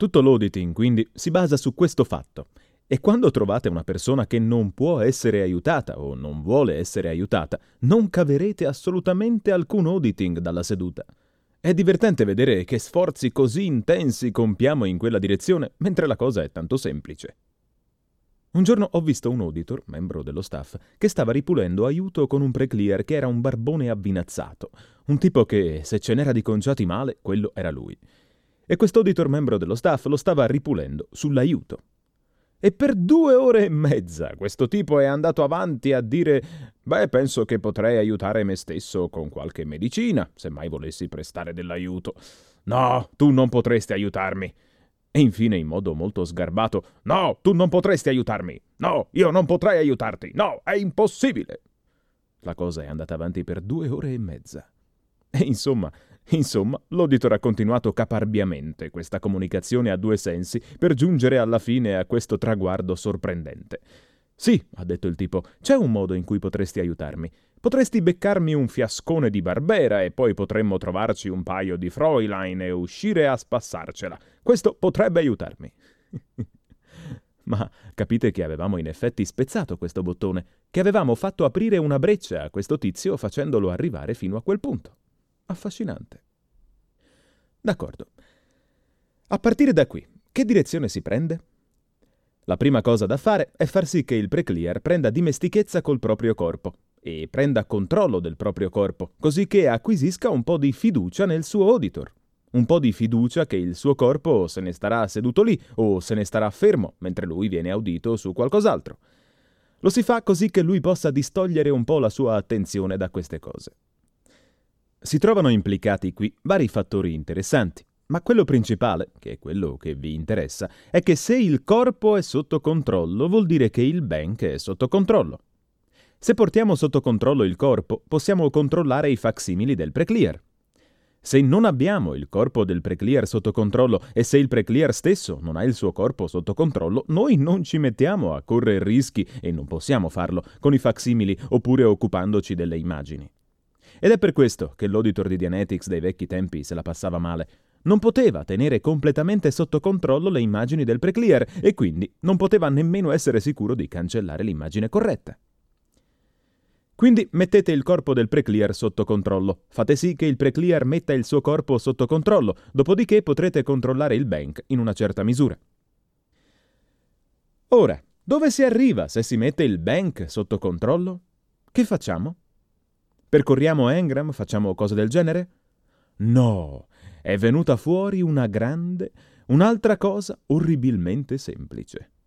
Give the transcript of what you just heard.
Tutto l'auditing, quindi, si basa su questo fatto. E quando trovate una persona che non può essere aiutata o non vuole essere aiutata, non caverete assolutamente alcun auditing dalla seduta. È divertente vedere che sforzi così intensi compiamo in quella direzione, mentre la cosa è tanto semplice. Un giorno ho visto un auditor, membro dello staff, che stava ripulendo aiuto con un pre-clear che era un barbone avvinazzato, un tipo che, se ce n'era di conciati male, quello era lui. E quest'auditor membro dello staff lo stava ripulendo sull'aiuto. E per 2 ore e mezza questo tipo è andato avanti a dire «Beh, penso che potrei aiutare me stesso con qualche medicina, se mai volessi prestare dell'aiuto. No, tu non potresti aiutarmi». E infine, in modo molto sgarbato, «No, tu non potresti aiutarmi! No, io non potrei aiutarti! No, è impossibile!» La cosa è andata avanti per 2 ore e mezza. E insomma, l'auditor ha continuato caparbiamente questa comunicazione a 2 sensi per giungere alla fine a questo traguardo sorprendente. «Sì», ha detto il tipo, «c'è un modo in cui potresti aiutarmi. Potresti beccarmi un fiascone di Barbera e poi potremmo trovarci un paio di Fräulein e uscire a spassarcela. Questo potrebbe aiutarmi». Ma capite che avevamo in effetti spezzato questo bottone, che avevamo fatto aprire una breccia a questo tizio facendolo arrivare fino a quel punto. Affascinante. D'accordo. A partire da qui, che direzione si prende? La prima cosa da fare è far sì che il pre-clear prenda dimestichezza col proprio corpo e prenda controllo del proprio corpo, così che acquisisca un po' di fiducia nel suo auditor. Un po' di fiducia che il suo corpo se ne starà seduto lì o se ne starà fermo mentre lui viene audito su qualcos'altro. Lo si fa così che lui possa distogliere un po' la sua attenzione da queste cose. Si trovano implicati qui vari fattori interessanti, ma quello principale, che è quello che vi interessa, è che se il corpo è sotto controllo vuol dire che il bank è sotto controllo. Se portiamo sotto controllo il corpo, possiamo controllare i facsimili del pre-clear. Se non abbiamo il corpo del pre-clear sotto controllo e se il pre-clear stesso non ha il suo corpo sotto controllo, noi non ci mettiamo a correre rischi, e non possiamo farlo, con i facsimili oppure occupandoci delle immagini. Ed è per questo che l'auditor di Dianetics dei vecchi tempi se la passava male. Non poteva tenere completamente sotto controllo le immagini del pre-clear e quindi non poteva nemmeno essere sicuro di cancellare l'immagine corretta. Quindi mettete il corpo del pre-clear sotto controllo, fate sì che il pre-clear metta il suo corpo sotto controllo, dopodiché potrete controllare il bank in una certa misura. Ora, dove si arriva se si mette il bank sotto controllo? Che facciamo? Percorriamo Ngram, facciamo cose del genere? No, è venuta fuori un'altra cosa orribilmente semplice.